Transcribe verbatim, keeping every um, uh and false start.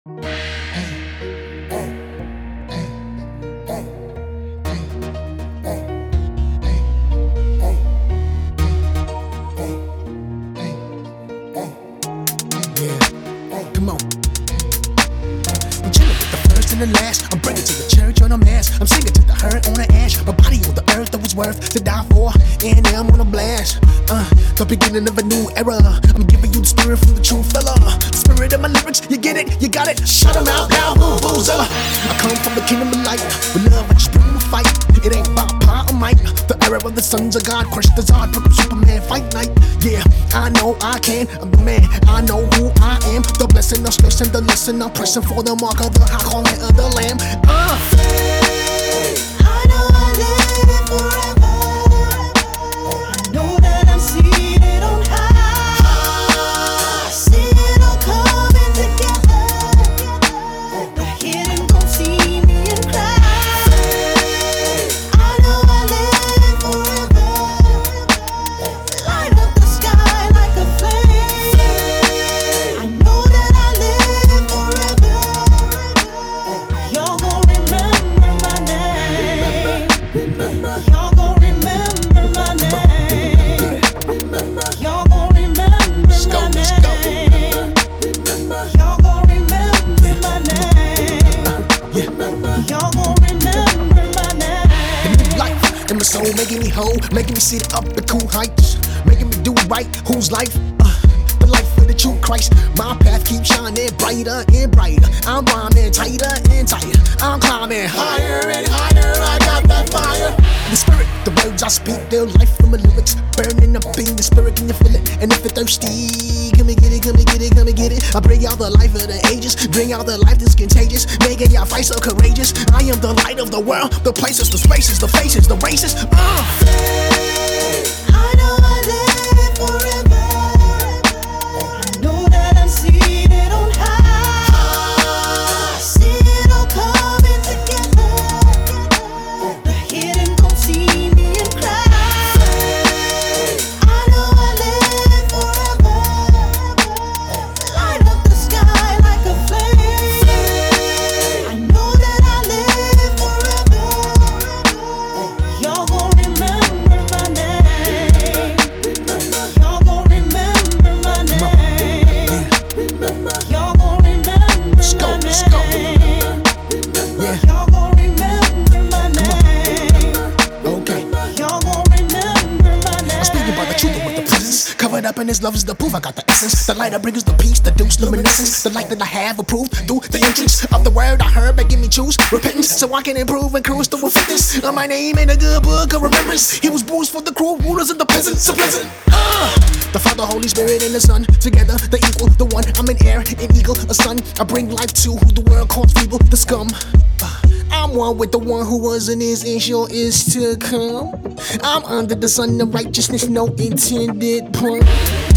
Come on. I'm chillin' with the first and the last. I'm bringing to the church on a mass. I'm singing to the hurt on the ash. My body on the earth that was worth to die for, and now I'm on a blast. Uh, the beginning of a new era. I'm giving you the spirit from the true fella. The spirit of my lyrics, you get it, you got it. Shut 'em out now, boo boos. Uh. I come from the kingdom of light. With love, I just bring the fight. It ain't about power or might. The era of the sons of God, crush the Zod, put up Superman, fight night. Yeah, I know I can. I'm the man. I know who I am. The blessing, the stress, and the lesson. I'm pressing for the mark of the high calling of the Lamb. Uh. I know I live forever. I know that I'm seated on high. I see it all coming together. The hidden gon' see me and cry. I know I live forever. Light up the sky like a flame. I know that I live forever. Y'all gon' remember my name. Y'all gon' remember my name. Y'all gon' remember my name. Y'all gon' remember my name. Y'all gon' remember my name. New life in my soul, making me whole, making me sit up the cool heights, making me do right. Whose life? Uh, the life of the true Christ. My path keeps shining brighter and brighter. I'm rhyming tighter and tighter. I'm climbing higher and higher. I got that fire. The spirit, the words I speak, their life from my lyrics, burning up in the spirit. Can you feel it? And if you're thirsty, come and get it, come and get it, come and get it. I bring out the life of the ages, bring out the life that's contagious, making y'all fight so courageous. I am the light of the world, the places, the spaces, the faces, the races. Uh. I know I live forever. I know that I'm seated on high. I see it all coming together. The hidden gon' see me and cry. I know I live forever. Light up the sky like a flame. I know that I live forever. Y'all gon' remember my name. Y'all gon' remember my name. Y'all gon' remember Let's go, my let's go. name. Yeah, Y'all gon' remember my name. okay. Y'all gon' remember my name. I'm speaking about the truth with the presence. Covered up in his love is the proof. I got the essence. The light that brings the peace, the deuce luminescence. The light that I have approved through the entrance of the word I heard, making me choose repentance so I can improve and cruise through fitness. Uh, my name in a good book of remembrance. He was bruised for the cruel rulers and the peasants. So pleasant. Uh, the Father, Holy Spirit, and the Son together, the equal, the one. I'm an heir, an eagle, a son. I bring life to who the world calls feeble, the scum. Uh, I'm one with the one who was and is and sure is to come. I'm under the sun of righteousness, no intended pun.